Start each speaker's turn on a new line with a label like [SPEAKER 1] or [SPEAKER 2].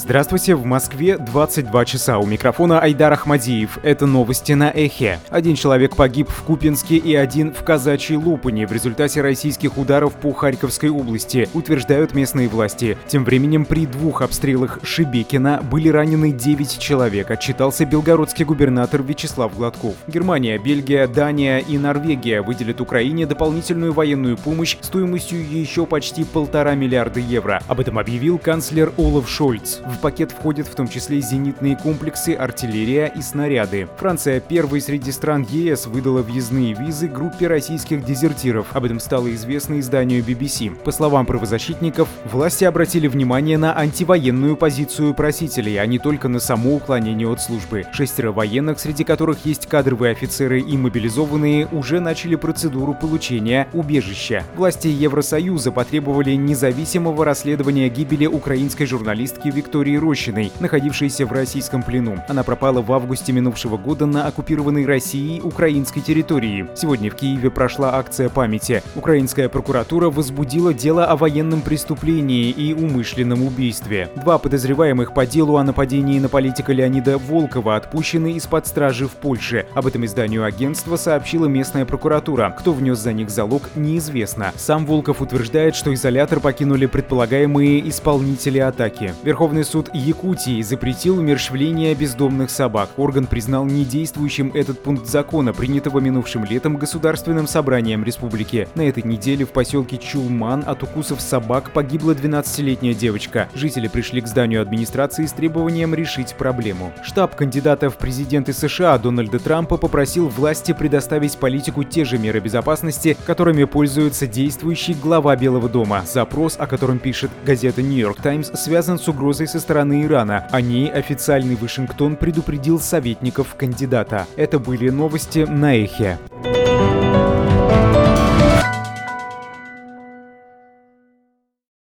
[SPEAKER 1] Здравствуйте, в Москве 22 часа. У микрофона Айдар Ахмадиев. Это новости на Эхе. Один человек погиб в Купянске и один в Казачьей Лопани в результате российских ударов по Харьковской области, утверждают местные власти. Тем временем при двух обстрелах Шебекина были ранены 9 человек, отчитался белгородский губернатор Вячеслав Гладков. Германия, Бельгия, Дания и Норвегия выделят Украине дополнительную военную помощь стоимостью еще почти 1,5 миллиарда евро. Об этом объявил канцлер Олаф Шольц. В пакет входят в том числе зенитные комплексы, артиллерия и снаряды. Франция, первой среди стран ЕС, выдала въездные визы группе российских дезертиров. Об этом стало известно изданию BBC. По словам правозащитников, власти обратили внимание на антивоенную позицию просителей, а не только на само уклонение от службы. 6 военных, среди которых есть кадровые офицеры и мобилизованные, уже начали процедуру получения убежища. Власти Евросоюза потребовали независимого расследования гибели украинской журналистки Виктории Рощиной, находившейся в российском плену. Она пропала в августе минувшего года на оккупированной Россией украинской территории. Сегодня в Киеве прошла акция памяти. Украинская прокуратура возбудила дело о военном преступлении и умышленном убийстве. 2 подозреваемых по делу о нападении на политика Леонида Волкова отпущены из-под стражи в Польше. Об этом изданию агентства сообщила местная прокуратура. Кто внес за них залог, неизвестно. Сам Волков утверждает, что изолятор покинули предполагаемые исполнители атаки. Верховный суд Якутии запретил умерщвление бездомных собак. Орган признал недействующим этот пункт закона, принятого минувшим летом Государственным собранием республики. На этой неделе в поселке Чулман от укусов собак погибла 12-летняя девочка. Жители пришли к зданию администрации с требованием решить проблему. Штаб кандидата в президенты США Дональда Трампа попросил власти предоставить политику те же меры безопасности, которыми пользуется действующий глава Белого дома. Запрос, о котором пишет газета New York Times, связан с угрозой со стороны Ирана. О ней официальный Вашингтон предупредил советников кандидата. Это были новости на Эхе.